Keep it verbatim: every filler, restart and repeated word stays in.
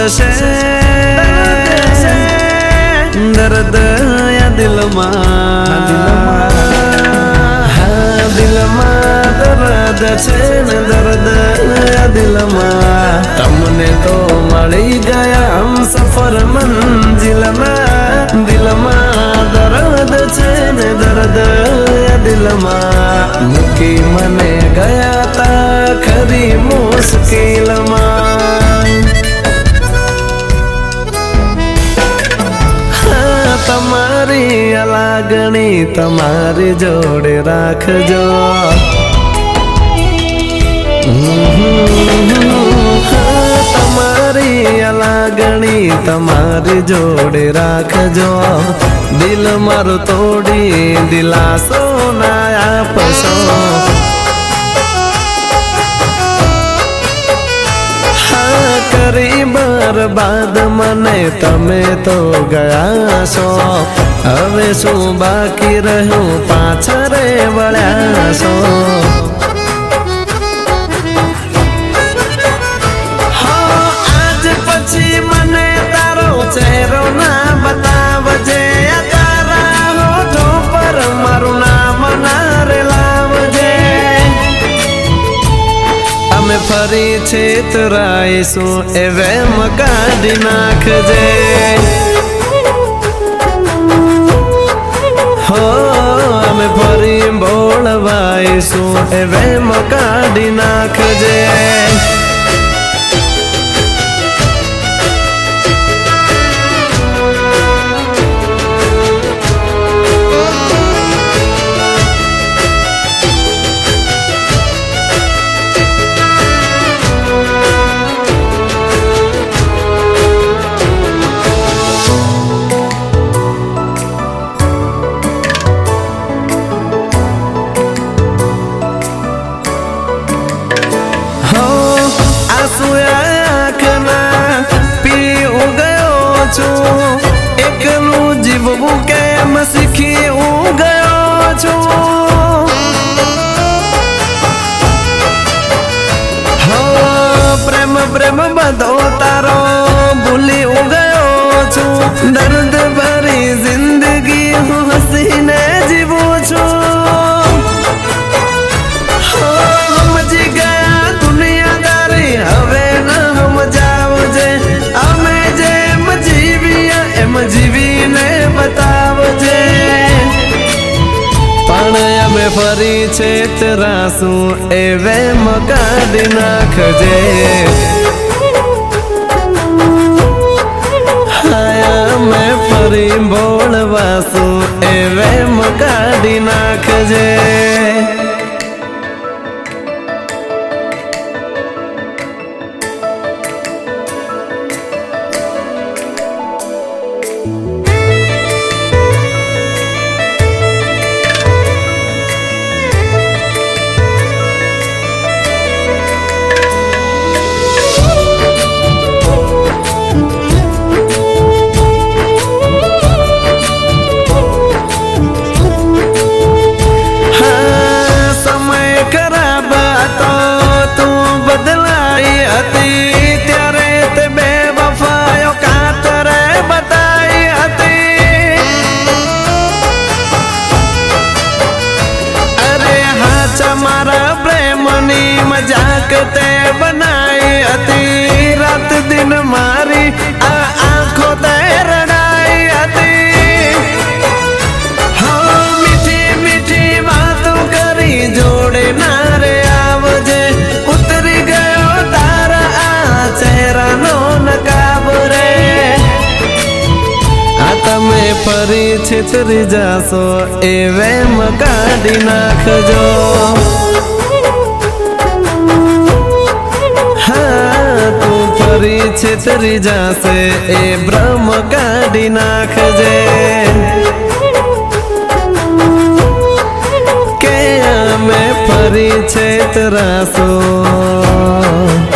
છે દર્દ યા દિલમાં હા દિલમાં દર્દ છે ને દર્દ યા દિલમાં તમને તો મળી ગયા હમ સફર મંજિલમાં દિલમાં દર્દ છે ને દર્દ યા દિલમાં મૂકી મને ગયા તા ખરી મુશ્કેલમાં તમારી લાગણી તમારી જોડે રાખજો તમારી લાગણી તમારી જોડે રાખજો દિલ મારું તોડી દિલાસો ના આપશો કરી બરબાદ મને તમે તો ગયા છો હવે શું બાકી રહ્યું પાછળ વળ્યા છો આજ પછી મને તારો ચહેરો ના બતાવજે તારા હોઠો પર મારું નામ ના રેલાવજે અમે ફરી છેતરાઈશું એ વેમ કાઢી નાખજે હો અમે ફરી બોળવાઈશું એ વેમ કાઢી નાખજે એકલું જીવવું કેમ શીખી હું ગયો છું હો પ્રેમ પ્રેમ બધો તારો ભૂલી હું ગયો છું દર્દ ભરી જિંદગી હું હસીને જીવું છું સમજી ગયા દુનિયાદારી હવે ના સમજાવજે અમે જેમ જીવીએ એમ જીવીને બતાવજે પણ અમે ફરી છેતરાશું એ વેમ કાઢી નાખજે હાય અમે ફરી બોળવાશું એ વેમ કાઢી નાખજે મજાક તે બનાઈ હતી રાત દિન મારી આ આંખો તે રડાઈ હતી હો મીઠી મીઠી વાતો કરી જોડે ના રે આવજે ઉતરી ગયો તારા આ ચહેરાનો નકાબ રે આ તમે ફરી છેતરી જાશો એ વેમ કાઢી નાખજો ફરી છેતરી જાશે એ ભ્રમ કાઢી નાખજે કે અમે ફરી છેતરાશું